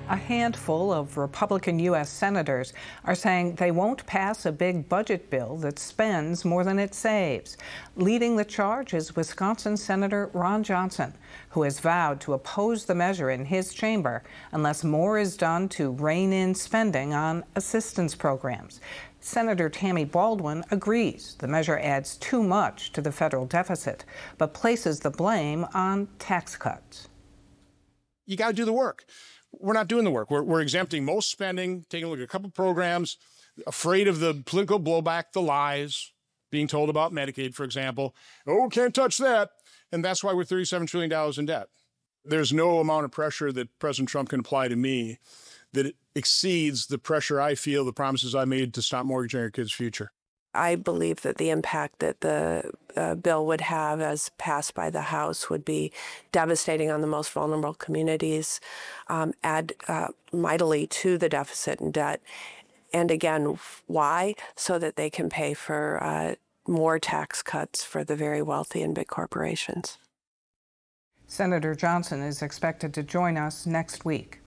A handful of Republican U.S. senators are saying they won't pass a big budget bill that spends more than it saves. Leading the charge is Wisconsin Senator Ron Johnson, who has vowed to oppose the measure in his chamber unless more is done to rein in spending on assistance programs. Senator Tammy Baldwin agrees the measure adds too much to the federal deficit, but places the blame on tax cuts. You got to do the work. We're not doing the work. We're exempting most spending, taking a look at a couple programs, afraid of the political blowback, the lies, being told about Medicaid, for example. Oh, can't touch that. And that's why we're $37 trillion in debt. There's no amount of pressure that President Trump can apply to me that exceeds the pressure I feel, the promises I made to stop mortgaging our kids' future. I believe that the impact that the bill would have as passed by the House would be devastating on the most vulnerable communities, add mightily to the deficit and debt. And again, why? So that they can pay for more tax cuts for the very wealthy and big corporations. Senator Johnson is expected to join us next week.